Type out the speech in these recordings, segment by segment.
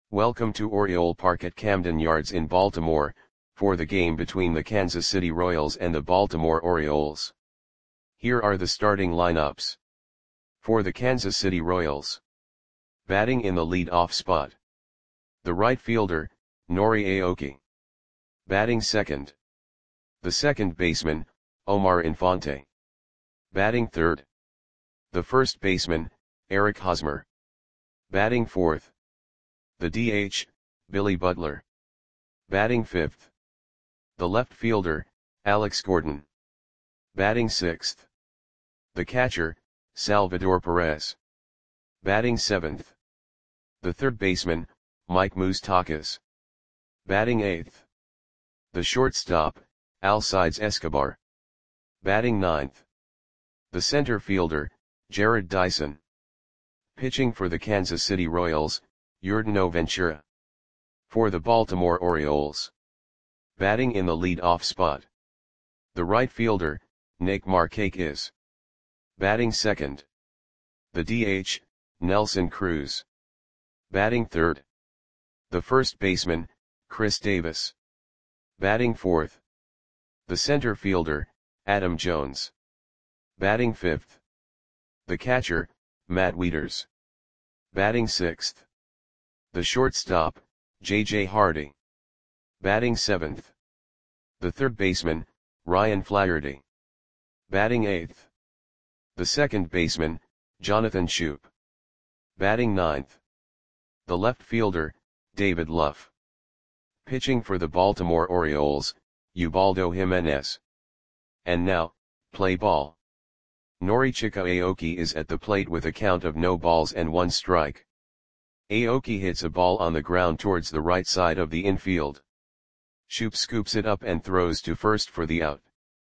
Welcome to Oriole Park at Camden Yards in Baltimore, for the game between the Kansas City Royals and the Baltimore Orioles. Here are the starting lineups. For the Kansas City Royals. Batting in the lead-off spot. The right fielder, Nori Aoki. Batting second. The second baseman, Omar Infante. Batting third. The first baseman, Eric Hosmer. Batting fourth. The DH, Billy Butler. Batting fifth. The left fielder, Alex Gordon. Batting sixth. The catcher, Salvador Perez. Batting seventh. The third baseman, Mike Moustakas. Batting eighth. The shortstop, Alcides Escobar. Batting ninth. The center fielder, Jarrod Dyson. Pitching for the Kansas City Royals, Yordan Ventura. For the Baltimore Orioles. Batting in the lead-off spot. The right fielder, Nick Markakis. Batting second. The DH, Nelson Cruz. Batting third. The first baseman, Chris Davis. Batting fourth. The center fielder, Adam Jones. Batting fifth. The catcher, Matt Wieters. Batting sixth. The shortstop, J.J. Hardy. Batting seventh. The third baseman, Ryan Flaherty. Batting eighth. The second baseman, Jonathan Schoop. Batting ninth. The left fielder, David Luff. Pitching for the Baltimore Orioles, Ubaldo Jimenez. And now, play ball. Norichika Aoki is at the plate with a count of no balls and one strike. Aoki hits a ball on the ground towards the right side of the infield. Schoop scoops it up and throws to first for the out.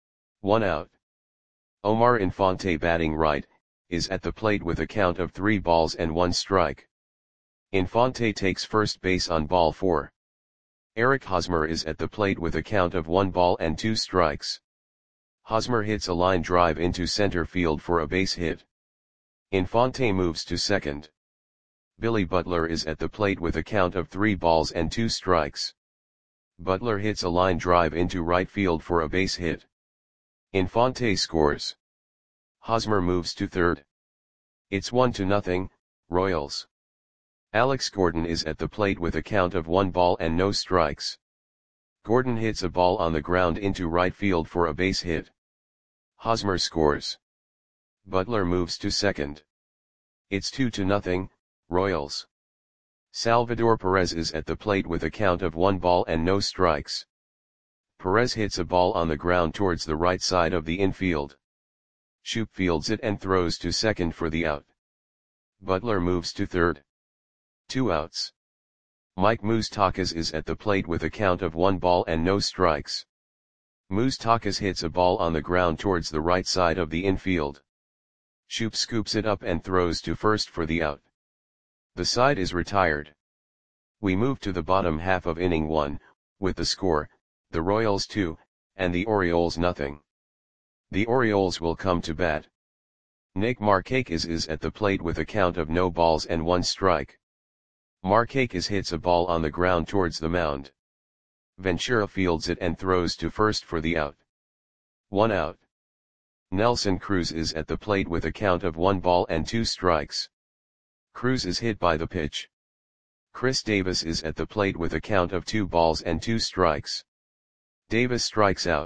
1 out. Omar Infante, batting right, is at the plate with a count of 3 balls and 1 strike. Infante takes first base on ball 4. Eric Hosmer is at the plate with a count of 1 ball and 2 strikes. Hosmer hits a line drive into center field for a base hit. Infante moves to second. Billy Butler is at the plate with a count of 3 balls and 2 strikes. Butler hits a line drive into right field for a base hit. Infante scores. Hosmer moves to third. It's 1-0, Royals. Alex Gordon is at the plate with a count of 1 ball and no strikes. Gordon hits a ball on the ground into right field for a base hit. Hosmer scores. Butler moves to second. It's 2-0, Royals. Salvador Perez is at the plate with a count of 1 ball and no strikes. Perez hits a ball on the ground towards the right side of the infield. Schoop fields it and throws to second for the out. Butler moves to third. 2 outs. Mike Moustakas is at the plate with a count of 1 ball and no strikes. Moustakas hits a ball on the ground towards the right side of the infield. Schoop scoops it up and throws to first for the out. The side is retired. We move to the bottom half of inning 1, with the score, the Royals 2, and the Orioles nothing. The Orioles will come to bat. Nick Markakis is at the plate with a count of no balls and 1 strike. Markakis hits a ball on the ground towards the mound. Ventura fields it and throws to first for the out. 1 out. Nelson Cruz is at the plate with a count of 1 ball and 2 strikes. Cruz is hit by the pitch. Chris Davis is at the plate with a count of 2 balls and 2 strikes. Davis strikes out.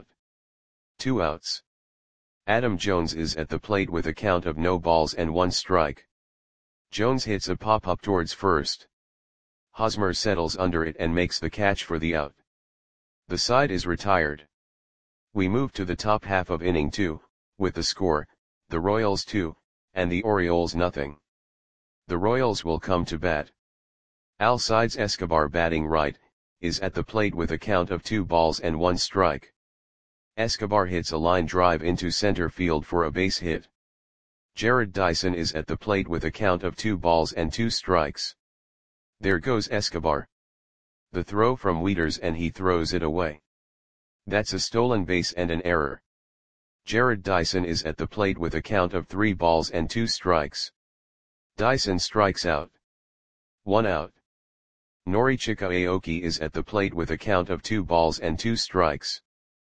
2 outs. Adam Jones is at the plate with a count of no balls and 1 strike. Jones hits a pop-up towards first. Hosmer settles under it and makes the catch for the out. The side is retired. We move to the top half of inning 2, with the score, the Royals 2, and the Orioles nothing. The Royals will come to bat. Alcides Escobar, batting right, is at the plate with a count of 2 balls and 1 strike. Escobar hits a line drive into center field for a base hit. Jarrod Dyson is at the plate with a count of 2 balls and 2 strikes. There goes Escobar. The throw from Wieters and he throws it away. That's a stolen base and an error. Jarrod Dyson is at the plate with a count of 3 balls and 2 strikes. Dyson strikes out. 1 out. Norichika Aoki is at the plate with a count of 2 balls and 2 strikes.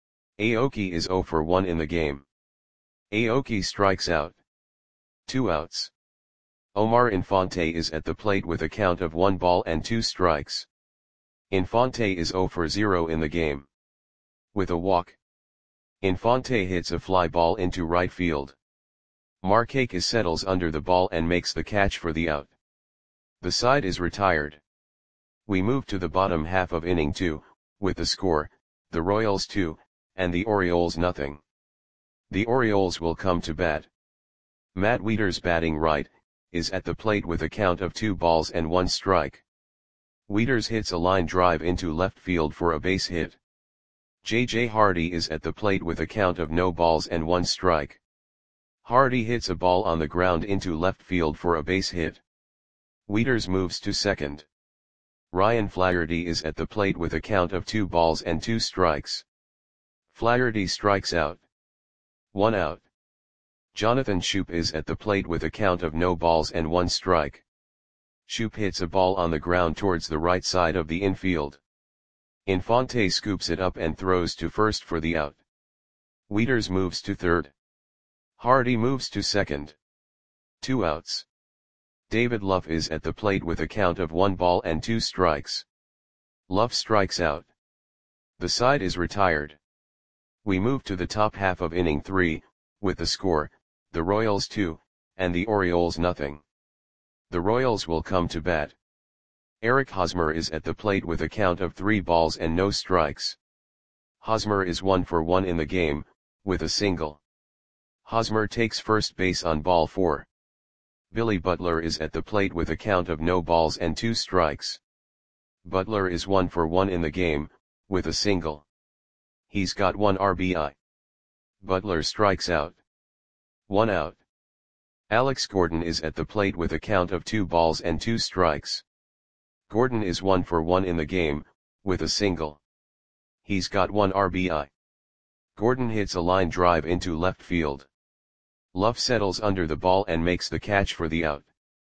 Aoki is 0 for 1 in the game. Aoki strikes out. 2 outs. Omar Infante is at the plate with a count of 1 ball and 2 strikes. Infante is 0 for 0 in the game. With a walk, Infante hits a fly ball into right field. Markakis settles under the ball and makes the catch for the out. The side is retired. We move to the bottom half of inning 2, with the score, the Royals 2, and the Orioles nothing. The Orioles will come to bat. Matt Wieters, batting right, is at the plate with a count of 2 balls and 1 strike. Wieters hits a line drive into left field for a base hit. J.J. Hardy is at the plate with a count of no balls and 1 strike. Hardy hits a ball on the ground into left field for a base hit. Wieters moves to second. Ryan Flaherty is at the plate with a count of 2 balls and 2 strikes. Flaherty strikes out. 1 out. Jonathan Schoop is at the plate with a count of no balls and 1 strike. Schoop hits a ball on the ground towards the right side of the infield. Infante scoops it up and throws to first for the out. Wieters moves to third. Hardy moves to second. 2 outs. David Luff is at the plate with a count of 1 ball and 2 strikes. Luff strikes out. The side is retired. We move to the top half of inning 3, with the score, the Royals 2, and the Orioles nothing. The Royals will come to bat. Eric Hosmer is at the plate with a count of 3 balls and no strikes. Hosmer is 1 for 1 in the game, with a single. Hosmer takes first base on ball 4. Billy Butler is at the plate with a count of no balls and 2 strikes. Butler is 1 for 1 in the game, with a single. He's got 1 RBI. Butler strikes out. 1 out. Alex Gordon is at the plate with a count of 2 balls and 2 strikes. Gordon is 1 for 1 in the game, with a single. He's got 1 RBI. Gordon hits a line drive into left field. Luff settles under the ball and makes the catch for the out.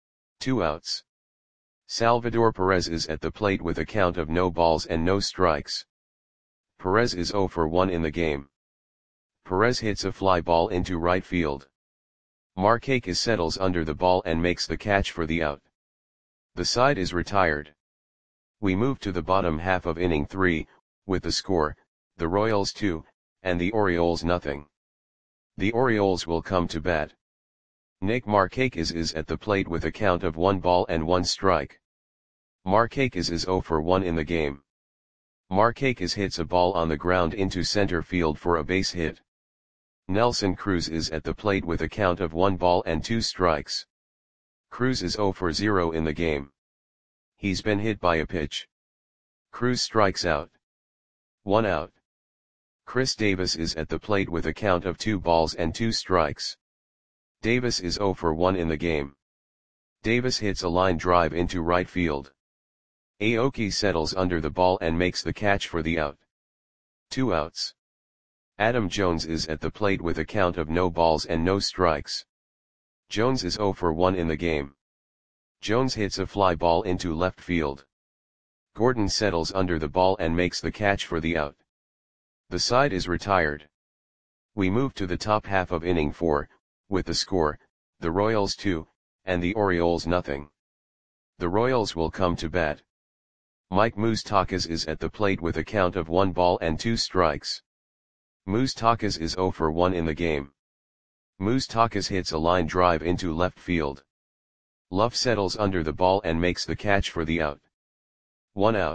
2 outs. Salvador Perez is at the plate with a count of no balls and no strikes. Perez is 0 for 1 in the game. Perez hits a fly ball into right field. Markakis settles under the ball and makes the catch for the out. The side is retired. We move to the bottom half of inning 3, with the score, the Royals 2, and the Orioles nothing. The Orioles will come to bat. Nick Markakis is at the plate with a count of 1 ball and 1 strike. Markakis is 0 for 1 in the game. Markakis hits a ball on the ground into center field for a base hit. Nelson Cruz is at the plate with a count of 1 ball and 2 strikes. Cruz is 0 for 0 in the game. He's been hit by a pitch. Cruz strikes out. 1 out. Chris Davis is at the plate with a count of 2 balls and 2 strikes. Davis is 0 for 1 in the game. Davis hits a line drive into right field. Aoki settles under the ball and makes the catch for the out. 2 outs. Adam Jones is at the plate with a count of no balls and no strikes. Jones is 0 for 1 in the game. Jones hits a fly ball into left field. Gordon settles under the ball and makes the catch for the out. The side is retired. We move to the top half of inning 4, with the score, the Royals 2, and the Orioles nothing. The Royals will come to bat. Mike Moustakas is at the plate with a count of 1 ball and 2 strikes. Moustakas is 0 for 1 in the game. Moustakas hits a line drive into left field. Luff settles under the ball and makes the catch for the out. 1 out.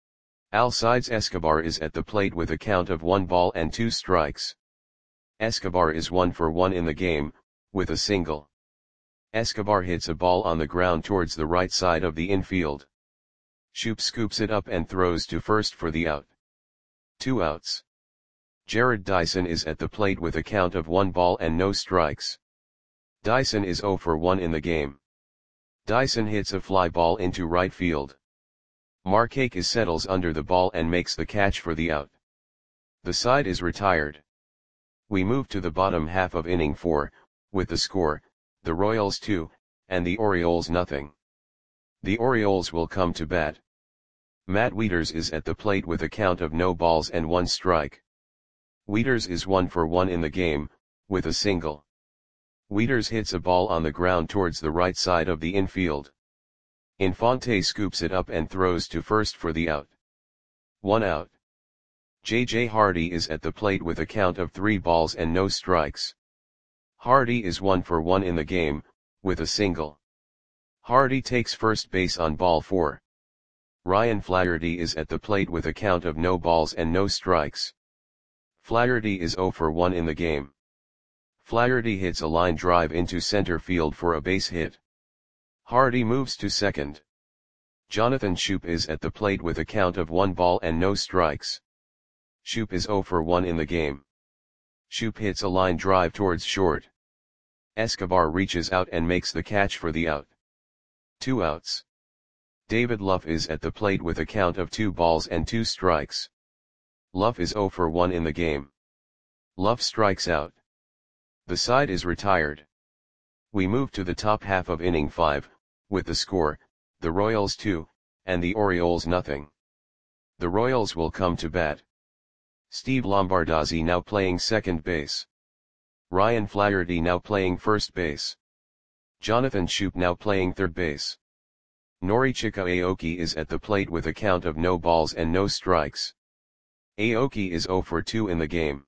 Alcides Escobar is at the plate with a count of 1 ball and 2 strikes. Escobar is 1 for 1 in the game, with a single. Escobar hits a ball on the ground towards the right side of the infield. Schoop scoops it up and throws to first for the out. 2 outs. Jared Dyson is at the plate with a count of 1 ball and no strikes. Dyson is 0 for 1 in the game. Dyson hits a fly ball into right field. Markakis settles under the ball and makes the catch for the out. The side is retired. We move to the bottom half of inning 4, with the score, the Royals 2, and the Orioles nothing. The Orioles will come to bat. Matt Wieters is at the plate with a count of no balls and 1 strike. Wieters is 1 for 1 in the game, with a single. Wieters hits a ball on the ground towards the right side of the infield. Infante scoops it up and throws to first for the out. 1 out. J.J. Hardy is at the plate with a count of 3 balls and no strikes. Hardy is 1 for 1 in the game, with a single. Hardy takes first base on ball 4. Ryan Flaherty is at the plate with a count of no balls and no strikes. Flaherty is 0 for 1 in the game. Flaherty hits a line drive into center field for a base hit. Hardy moves to second. Jonathan Schoop is at the plate with a count of 1 ball and no strikes. Schoop is 0 for 1 in the game. Schoop hits a line drive towards short. Escobar reaches out and makes the catch for the out. 2 outs. David Luff is at the plate with a count of 2 balls and 2 strikes. Luff is 0 for 1 in the game. Luff strikes out. The side is retired. We move to the top half of inning 5, with the score, the Royals 2, and the Orioles nothing. The Royals will come to bat. Steve Lombardozzi now playing second base. Ryan Flaherty now playing first base. Jonathan Schoop now playing third base. Norichika Aoki is at the plate with a count of no balls and no strikes. Aoki is 0 for 2 in the game.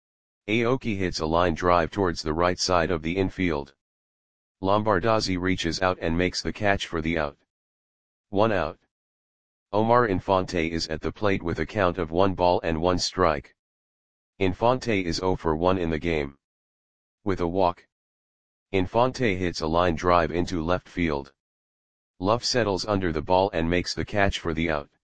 Aoki hits a line drive towards the right side of the infield. Lombardozzi reaches out and makes the catch for the out. 1 out. Omar Infante is at the plate with a count of 1 ball and 1 strike. Infante is 0 for 1 in the game. With a walk. Infante hits a line drive into left field. Luff settles under the ball and makes the catch for the out.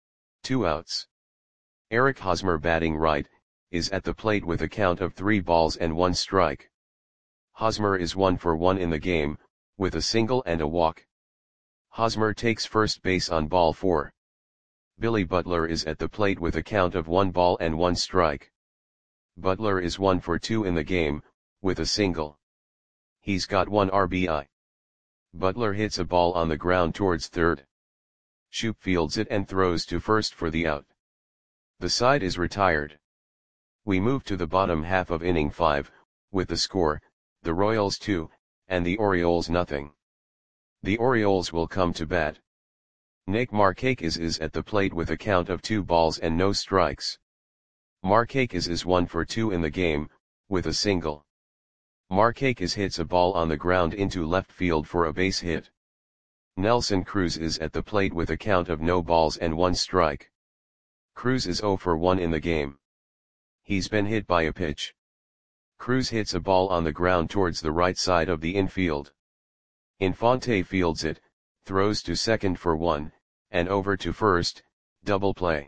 2 outs. Eric Hosmer batting right, is at the plate with a count of 3 balls and 1 strike. Hosmer is 1 for 1 in the game, with a single and a walk. Hosmer takes first base on ball 4. Billy Butler is at the plate with a count of 1 ball and 1 strike. Butler is 1 for 2 in the game, with a single. He's got 1 RBI. Butler hits a ball on the ground towards third. Schoop fields it and throws to first for the out. The side is retired. We move to the bottom half of inning 5, with the score, the Royals 2, and the Orioles nothing. The Orioles will come to bat. Nick Markakis is at the plate with a count of 2 balls and no strikes. Markakis is 1 for 2 in the game, with a single. Markakis hits a ball on the ground into left field for a base hit. Nelson Cruz is at the plate with a count of no balls and 1 strike. Cruz is 0 for 1 in the game. He's been hit by a pitch. Cruz hits a ball on the ground towards the right side of the infield. Infante fields it, throws to second for 1, and over to first, double play.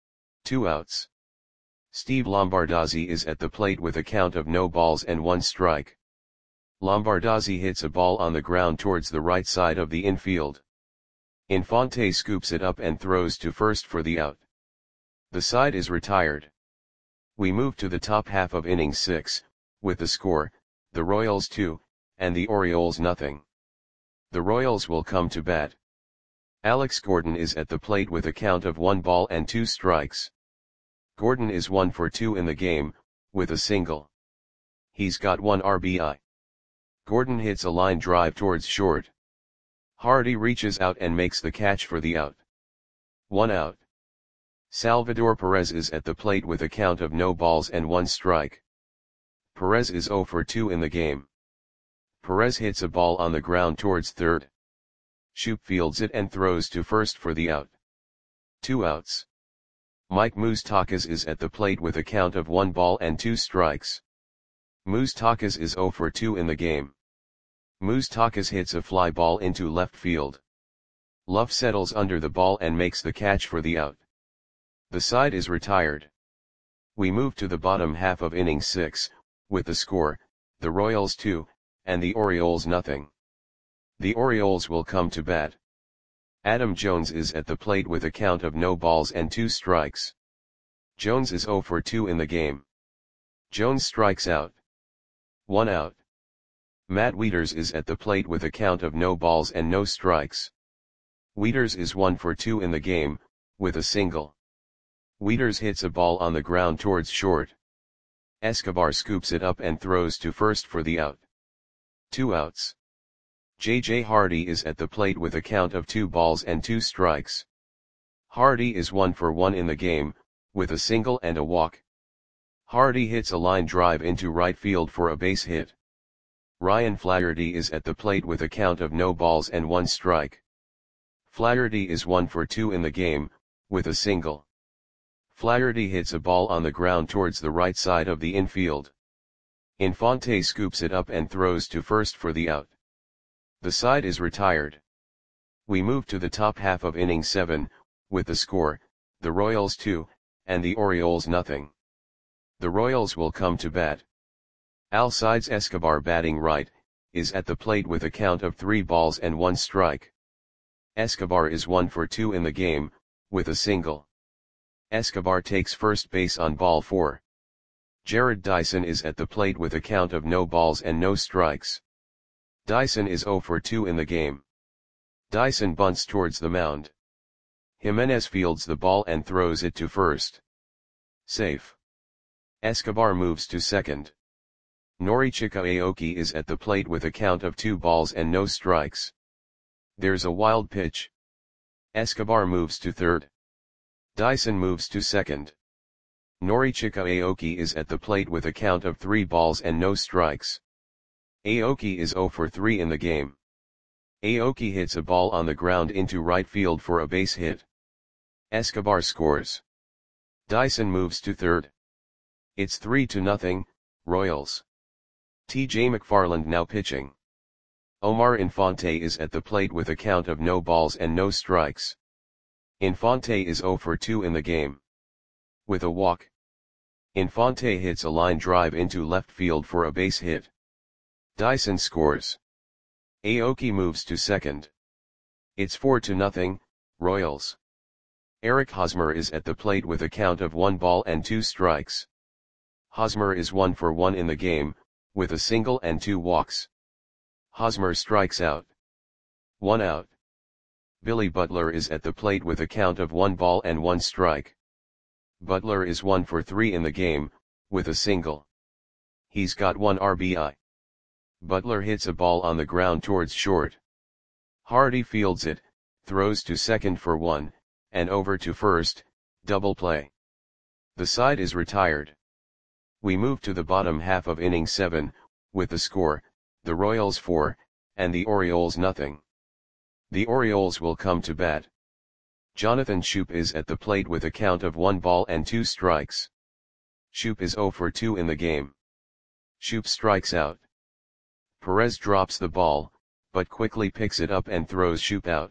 2 outs. Steve Lombardozzi is at the plate with a count of no balls and 1 strike. Lombardozzi hits a ball on the ground towards the right side of the infield. Infante scoops it up and throws to first for the out. The side is retired. We move to the top half of inning 6, with the score, the Royals 2, and the Orioles nothing. The Royals will come to bat. Alex Gordon is at the plate with a count of 1 ball and 2 strikes. Gordon is 1 for 2 in the game, with a single. He's got 1 RBI. Gordon hits a line drive towards short. Hardy reaches out and makes the catch for the out. 1 out. Salvador Perez is at the plate with a count of no balls and 1 strike. Perez is 0 for 2 in the game. Perez hits a ball on the ground towards third. Schoop fields it and throws to first for the out. 2 outs. Mike Moustakas is at the plate with a count of 1 ball and 2 strikes. Moustakas is 0 for 2 in the game. Moustakas hits a fly ball into left field. Luff settles under the ball and makes the catch for the out. The side is retired. We move to the bottom half of inning 6, with the score, the Royals 2, and the Orioles nothing. The Orioles will come to bat. Adam Jones is at the plate with a count of no balls and 2 strikes. Jones is 0 for 2 in the game. Jones strikes out. 1 out. Matt Wieters is at the plate with a count of no balls and no strikes. Wieters is 1 for 2 in the game, with a single. Wieters hits a ball on the ground towards short. Escobar scoops it up and throws to first for the out. 2 outs. J.J. Hardy is at the plate with a count of 2 balls and 2 strikes. Hardy is 1 for 1 in the game, with a single and a walk. Hardy hits a line drive into right field for a base hit. Ryan Flaherty is at the plate with a count of no balls and 1 strike. Flaherty is 1 for 2 in the game, with a single. Flaherty hits a ball on the ground towards the right side of the infield. Infante scoops it up and throws to first for the out. The side is retired. We move to the top half of inning 7, with the score, the Royals 2, and the Orioles nothing. The Royals will come to bat. Alcides Escobar, batting right, is at the plate with a count of 3 balls and 1 strike. Escobar is 1 for 2 in the game, with a single. Escobar takes first base on ball 4. Jarrod Dyson is at the plate with a count of no balls and no strikes. Dyson is 0 for 2 in the game. Dyson bunts towards the mound. Jimenez fields the ball and throws it to first. Safe. Escobar moves to second. Norichika Aoki is at the plate with a count of 2 balls and no strikes. There's a wild pitch. Escobar moves to third. Dyson moves to second. Norichika Aoki is at the plate with a count of 3 balls and no strikes. Aoki is 0 for 3 in the game. Aoki hits a ball on the ground into right field for a base hit. Escobar scores. Dyson moves to third. It's 3-0, Royals. T.J. McFarland now pitching. Omar Infante is at the plate with a count of no balls and no strikes. Infante is 0 for 2 in the game. With a walk. Infante hits a line drive into left field for a base hit. Dyson scores. Aoki moves to second. It's 4-0, Royals. Eric Hosmer is at the plate with a count of 1 ball and 2 strikes. Hosmer is 1 for 1 in the game, with a single and 2 walks. Hosmer strikes out. 1 out. Billy Butler is at the plate with a count of 1 ball and 1 strike. Butler is 1 for 3 in the game, with a single. He's got 1 RBI. Butler hits a ball on the ground towards short. Hardy fields it, throws to second for 1, and over to first, double play. The side is retired. We move to the bottom half of inning 7, with the score, the Royals 4, and the Orioles nothing. The Orioles will come to bat. Jonathan Schoop is at the plate with a count of 1 ball and 2 strikes. Schoop is 0 for 2 in the game. Schoop strikes out. Perez drops the ball, but quickly picks it up and throws Schoop out.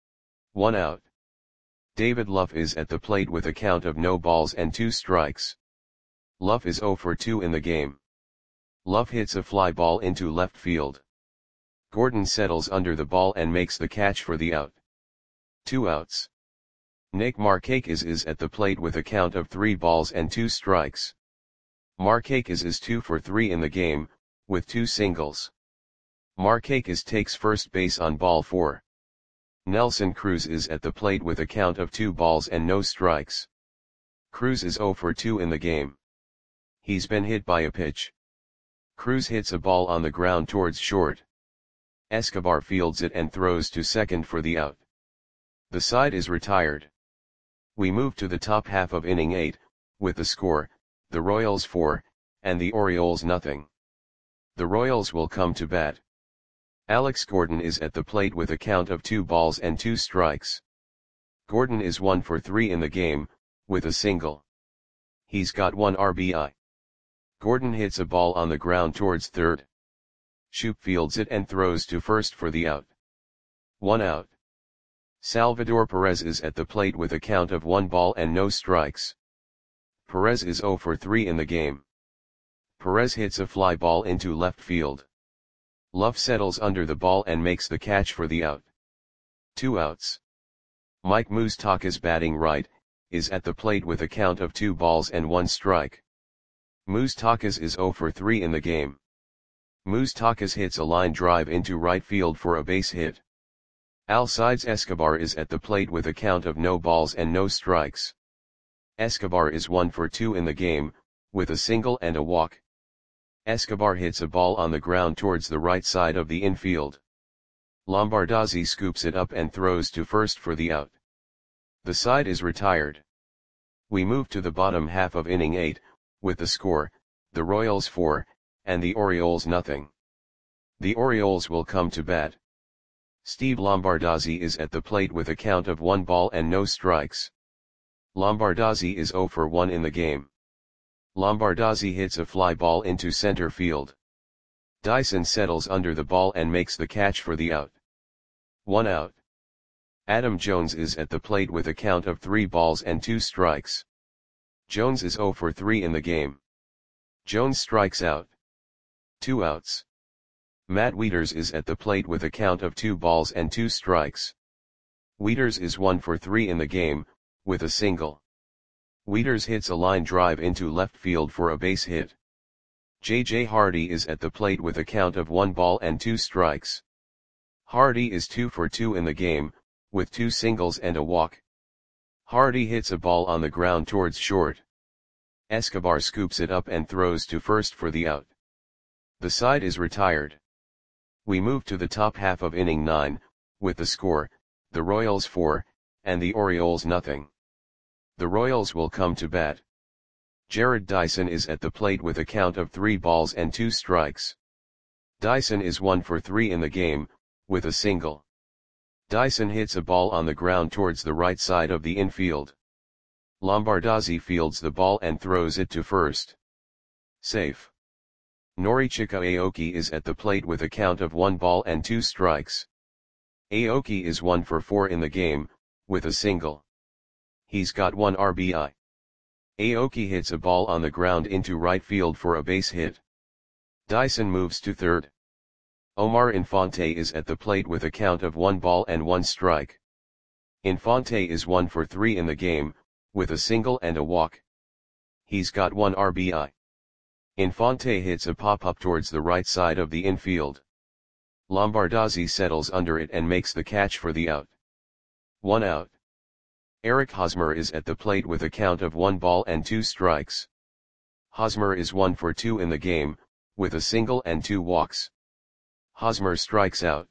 1 out. David Luff is at the plate with a count of no balls and 2 strikes. Luff is 0 for 2 in the game. Luff hits a fly ball into left field. Gordon settles under the ball and makes the catch for the out. 2 outs. Nick Markakis is at the plate with a count of 3 balls and 2 strikes. Markakis is 2 for 3 in the game, with 2 singles. Markakis takes first base on ball 4. Nelson Cruz is at the plate with a count of 2 balls and no strikes. Cruz is 0 for 2 in the game. He's been hit by a pitch. Cruz hits a ball on the ground towards short. Escobar fields it and throws to second for the out. The side is retired. We move to the top half of inning 8, with the score, the Royals 4, and the Orioles nothing. The Royals will come to bat. Alex Gordon is at the plate with a count of 2 balls and 2 strikes. Gordon is 1 for 3 in the game, with a single. He's got 1 RBI. Gordon hits a ball on the ground towards third. Schoop fields it and throws to first for the out. 1 out. Salvador Perez is at the plate with a count of 1 ball and no strikes. Perez is 0 for 3 in the game. Perez hits a fly ball into left field. Luff settles under the ball and makes the catch for the out. 2 outs. Mike Moustakas, batting right, is at the plate with a count of 2 balls and 1 strike. Moustakas is 0 for 3 in the game. Moustakas hits a line drive into right field for a base hit. Alcides Escobar is at the plate with a count of no balls and no strikes. Escobar is 1 for 2 in the game, with a single and a walk. Escobar hits a ball on the ground towards the right side of the infield. Lombardozzi scoops it up and throws to first for the out. The side is retired. We move to the bottom half of inning 8, with the score, the Royals 4, and the Orioles nothing. The Orioles will come to bat. Steve Lombardozzi is at the plate with a count of 1 ball and no strikes. Lombardozzi is 0 for 1 in the game. Lombardozzi hits a fly ball into center field. Dyson settles under the ball and makes the catch for the out. 1 out. Adam Jones is at the plate with a count of 3 balls and 2 strikes. Jones is 0 for 3 in the game. Jones strikes out. 2 outs. Matt Wieters is at the plate with a count of 2 balls and 2 strikes. Wieters is 1 for 3 in the game, with a single. Wieters hits a line drive into left field for a base hit. J.J. Hardy is at the plate with a count of 1 ball and 2 strikes. Hardy is 2 for 2 in the game, with 2 singles and a walk. Hardy hits a ball on the ground towards short. Escobar scoops it up and throws to first for the out. The side is retired. We move to the top half of inning 9, with the score, the Royals 4, and the Orioles nothing. The Royals will come to bat. Jared Dyson is at the plate with a count of 3 balls and 2 strikes. Dyson is 1 for 3 in the game, with a single. Dyson hits a ball on the ground towards the right side of the infield. Lombardozzi fields the ball and throws it to first. Safe. Norichika Aoki is at the plate with a count of 1 ball and 2 strikes. Aoki is 1 for 4 in the game, with a single. He's got 1 RBI. Aoki hits a ball on the ground into right field for a base hit. Dyson moves to third. Omar Infante is at the plate with a count of 1 ball and 1 strike. Infante is 1 for 3 in the game, with a single and a walk. He's got 1 RBI. Infante hits a pop-up towards the right side of the infield. Lombardozzi settles under it and makes the catch for the out. 1 out. Eric Hosmer is at the plate with a count of 1 ball and 2 strikes. Hosmer is 1 for 2 in the game, with a single and 2 walks. Hosmer strikes out.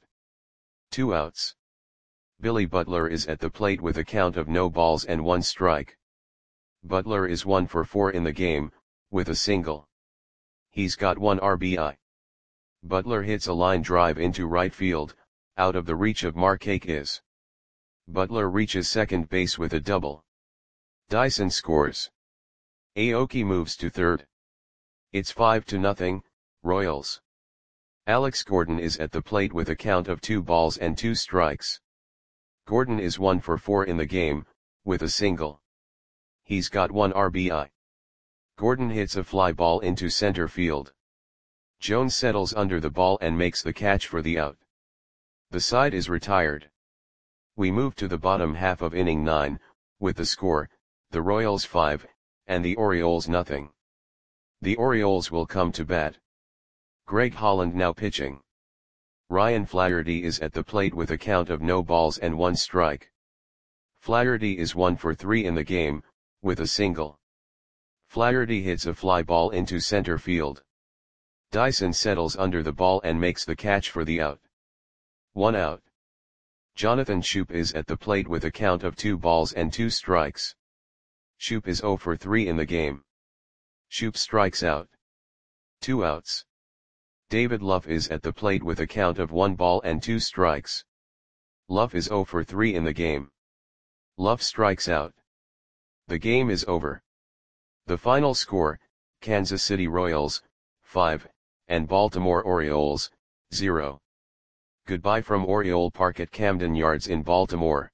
2 outs. Billy Butler is at the plate with a count of no balls and 1 strike. Butler is 1 for 4 in the game, with a single. He's got 1 RBI. Butler hits a line drive into right field, out of the reach of Markakis. Butler reaches second base with a double. Dyson scores. Aoki moves to third. It's 5-0, Royals. Alex Gordon is at the plate with a count of 2 balls and 2 strikes. Gordon is 1 for 4 in the game, with a single. He's got 1 RBI. Gordon hits a fly ball into center field. Jones settles under the ball and makes the catch for the out. The side is retired. We move to the bottom half of inning 9, with the score, the Royals 5, and the Orioles nothing. The Orioles will come to bat. Greg Holland now pitching. Ryan Flaherty is at the plate with a count of no balls and 1 strike. Flaherty is 1 for 3 in the game, with a single. Flaherty hits a fly ball into center field. Dyson settles under the ball and makes the catch for the out. 1 out. Jonathan Schoop is at the plate with a count of 2 balls and 2 strikes. Schoop is 0 for 3 in the game. Schoop strikes out. 2 outs. David Luff is at the plate with a count of 1 ball and 2 strikes. Luff is 0 for 3 in the game. Luff strikes out. The game is over. The final score, Kansas City Royals, 5, and Baltimore Orioles, 0. Goodbye from Oriole Park at Camden Yards in Baltimore.